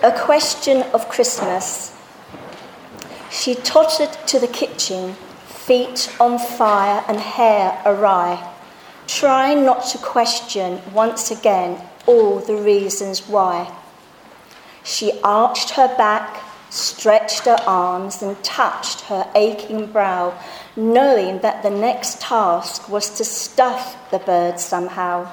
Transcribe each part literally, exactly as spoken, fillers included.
A question of Christmas. She tottered to the kitchen, feet on fire and hair awry, trying not to question once again all the reasons why. She arched her back, stretched her arms and touched her aching brow, knowing that the next task was to stuff the bird somehow.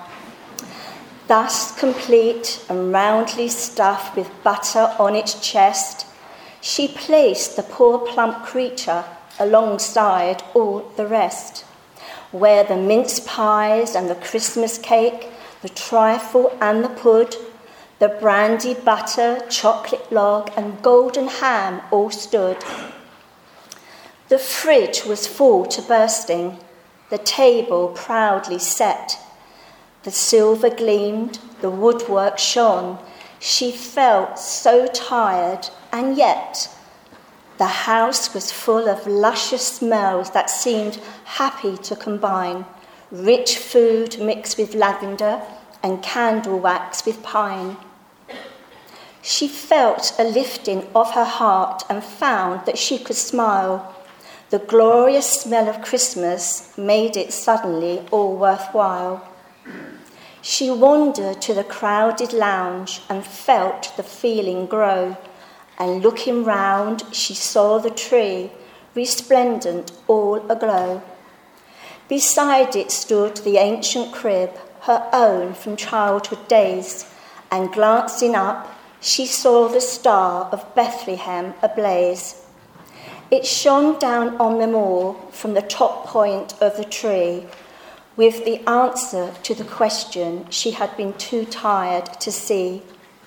Thus complete and roundly stuffed with butter on its chest, she placed the poor plump creature alongside all the rest, where the mince pies and the Christmas cake, the trifle and the pud, the brandy butter, chocolate log and golden ham all stood. The fridge was full to bursting, the table proudly set. The silver gleamed, the woodwork shone. She felt so tired, and yet the house was full of luscious smells that seemed happy to combine. Rich food mixed with lavender and candle wax with pine. She felt a lifting of her heart and found that she could smile. The glorious smell of Christmas made it suddenly all worthwhile. She wandered to the crowded lounge and felt the feeling grow, and looking round she saw the tree, resplendent, all aglow. Beside it stood the ancient crib, her own from childhood days, and glancing up she saw the star of Bethlehem ablaze. It shone down on them all from the top point of the tree, with the answer to the question she had been too tired to see.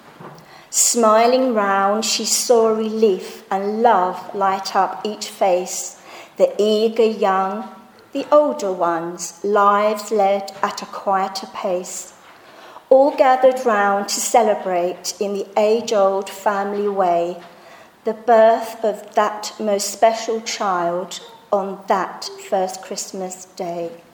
Smiling round, she saw relief and love light up each face, the eager young, the older ones, lives led at a quieter pace, all gathered round to celebrate in the age-old family way the birth of that most special child on that first Christmas day.